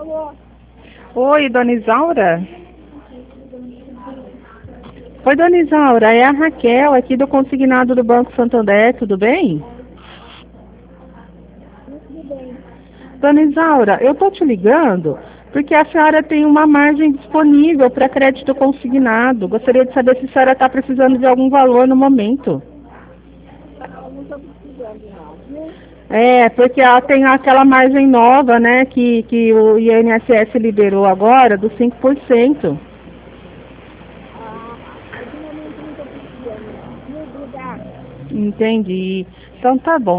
Alô? Oi, dona Isaura? Oi, dona Isaura, é a Raquel aqui do Consignado do Banco Santander, tudo bem? Tudo bem. Dona Isaura, eu tô te ligando porque a senhora tem uma margem disponível para crédito consignado. Gostaria de saber se a senhora está precisando de algum valor no momento. Eu não estou precisando não, viu? É, porque ela tem aquela margem nova, né, que o INSS liberou agora, dos 5%. De momento não estou precisando não, viu? Obrigada. Entendi. Então tá bom.